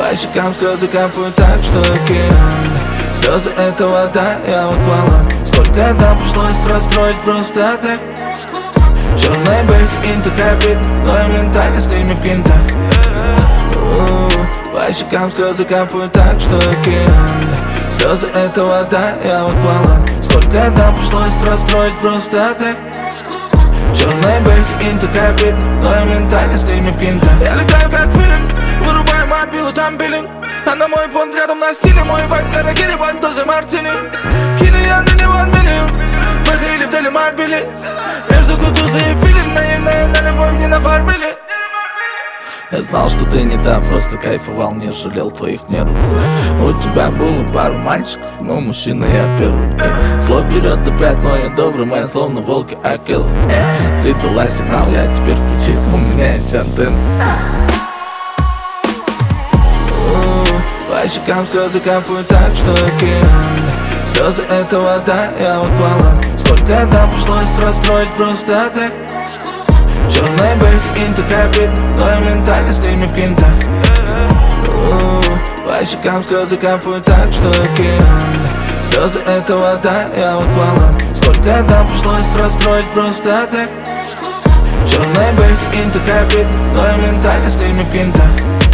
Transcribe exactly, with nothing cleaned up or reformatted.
По щекам слезы капают так, что океан. Слезы — это вода, я в акваланг. Сколько там пришлось расстроить просто так. Черный бэк, инта капит, но я ментально с ними в кинтах. По щекам слезы капают так, что океан. Слезы — это вода, я в акваланг. Сколько там пришлось расстроить просто так. Черный бэк, инта капит, но я ментально с ними в кинтах. Я летаю как филин, вырубаю мобилу, там биллинг. А на мой понт рядом на стиле мой вайп, каракири под дозой мартини. Кили я на ливан миллион, бэхали в телемобиле. Между кутузой и филин, наивная на любовь не нафармили. Я знал, что ты не та, просто кайфовал, не жалел твоих нервов. У тебя было пару мальчиков, но мужчина я первый. Зло берет опять, но я добрый, моя словно волки акел. Ты дала сигнал, я теперь в пути, у меня есть антенна. По щекам слезы капают так, что океан. Слезы — это вода, я в акваланг. Сколько там пришлось расстроить просто так. Черный бэк, инта капит, но я ментально с ними в кинтах. По щекам слезы капают так, что океан. Слезы — это вода, я в акваланг. Сколько там пришлось расстроить просто так. Черный бэк, инта капит, но я ментально с ними в кинтах.